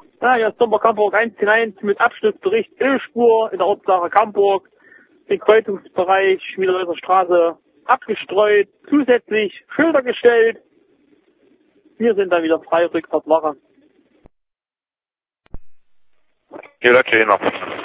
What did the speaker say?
Ja, hier ist Domburg Hamburg 110.1 mit Abschnittsbericht Ölspur in der Ortssache Camburg. Den Kreuzungsbereich Schmiederwälder Straße abgestreut, zusätzlich Schilder gestellt. Wir sind dann wieder frei, Rückfahrtwache. Jeder Trainer.